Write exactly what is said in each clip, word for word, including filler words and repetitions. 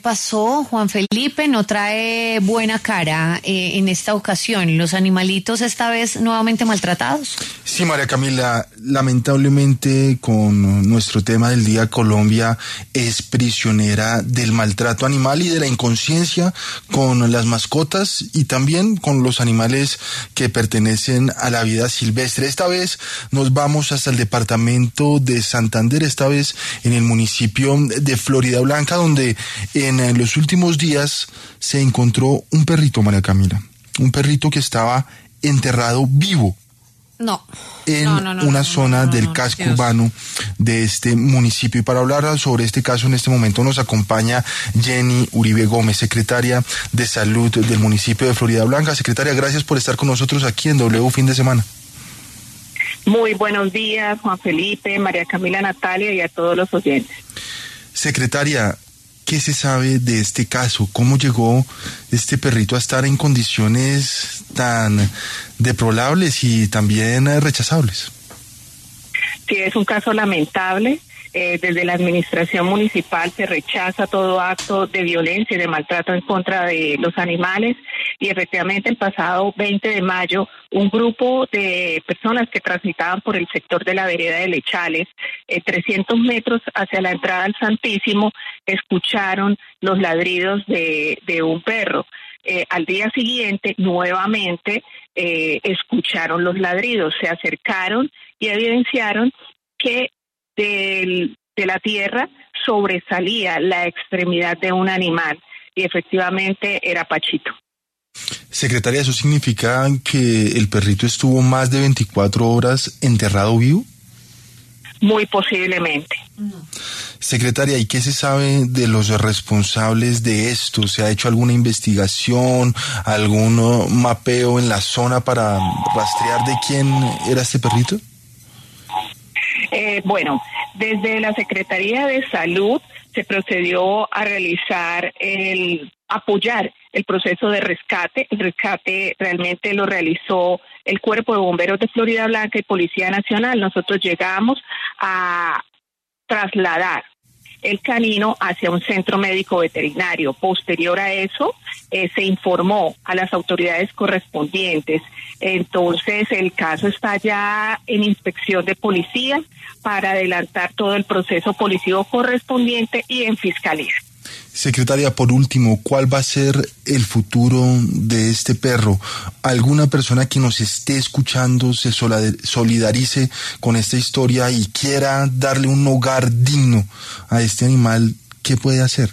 Pasó, Juan Felipe, no trae buena cara eh, en esta ocasión. Los animalitos esta vez nuevamente maltratados. Sí, María Camila, lamentablemente con nuestro tema del día, Colombia es prisionera del maltrato animal y de la inconsciencia con las mascotas y también con los animales que pertenecen a la vida silvestre. Esta vez nos vamos hasta el departamento de Santander, esta vez en el municipio de Floridablanca, donde en En los últimos días se encontró un perrito, María Camila, un perrito que estaba enterrado vivo. No. En no, no, no, una no, zona no, no, del no, casco Dios. urbano de este municipio. Y para hablar sobre este caso en este momento nos acompaña Jenny Uribe Gómez, secretaria de Salud del municipio de Floridablanca. Secretaria, gracias por estar con nosotros aquí en W Fin de Semana. Muy buenos días, Juan Felipe, María Camila, Natalia y a todos los oyentes. Secretaria, ¿qué se sabe de este caso? ¿Cómo llegó este perrito a estar en condiciones tan deplorables y también rechazables? Sí, es un caso lamentable. Eh, desde la administración municipal se rechaza todo acto de violencia y de maltrato en contra de los animales y efectivamente el pasado veinte de mayo un grupo de personas que transitaban por el sector de la vereda de Lechales, eh, trescientos metros hacia la entrada al Santísimo, escucharon los ladridos de, de un perro. Eh, al día siguiente, nuevamente, eh, escucharon los ladridos, se acercaron y evidenciaron que del, de la tierra sobresalía la extremidad de un animal y efectivamente era Pachito. Secretaria, ¿eso significa que el perrito estuvo más de veinticuatro horas enterrado vivo? Muy posiblemente. Secretaria, ¿y qué se sabe de los responsables de esto? ¿Se ha hecho alguna investigación, algún uh, mapeo en la zona para rastrear de quién era este perrito? Eh, bueno, desde la Secretaría de Salud se procedió a realizar el apoyar el proceso de rescate. El rescate realmente lo realizó el Cuerpo de Bomberos de Floridablanca y Policía Nacional. Nosotros llegamos a trasladar el canino hacia un centro médico veterinario. Posterior a eso, eh, se informó a las autoridades correspondientes. Entonces, el caso está ya en inspección de policía para adelantar todo el proceso policivo correspondiente y en fiscalía. Secretaria, por último, ¿cuál va a ser el futuro de este perro? ¿Alguna persona que nos esté escuchando se solidarice con esta historia y quiera darle un hogar digno a este animal? ¿Qué puede hacer?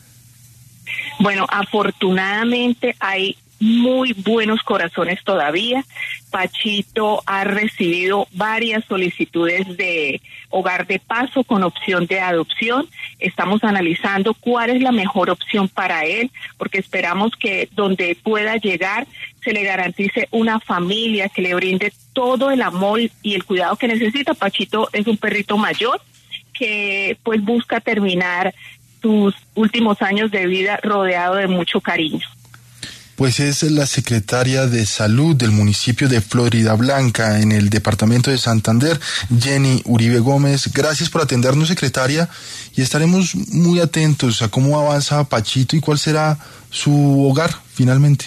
Bueno, afortunadamente hay muy buenos corazones todavía. Pachito ha recibido varias solicitudes de hogar de paso con opción de adopción. Estamos analizando cuál es la mejor opción para él, porque esperamos que donde pueda llegar se le garantice una familia que le brinde todo el amor y el cuidado que necesita. Pachito es un perrito mayor que pues busca terminar sus últimos años de vida rodeado de mucho cariño. Pues es la secretaria de Salud del municipio de Floridablanca en el departamento de Santander, Jenny Uribe Gómez. Gracias por atendernos, secretaria, y estaremos muy atentos a cómo avanza Pachito y cuál será su hogar finalmente.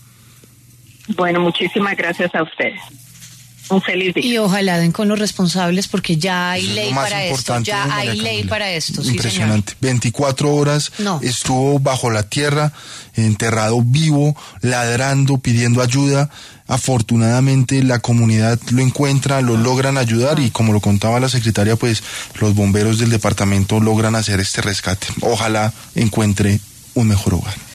Bueno, muchísimas gracias a ustedes. Un feliz día. Y ojalá den con los responsables porque ya hay Eso es ley lo más para esto, importante, ya María hay Camila. ley para esto. Sí, Impresionante. señor. veinticuatro horas No. estuvo bajo la tierra, enterrado vivo, ladrando, pidiendo ayuda. Afortunadamente la comunidad lo encuentra, lo logran ayudar y como lo contaba la secretaria, pues los bomberos del departamento logran hacer este rescate. Ojalá encuentre un mejor hogar.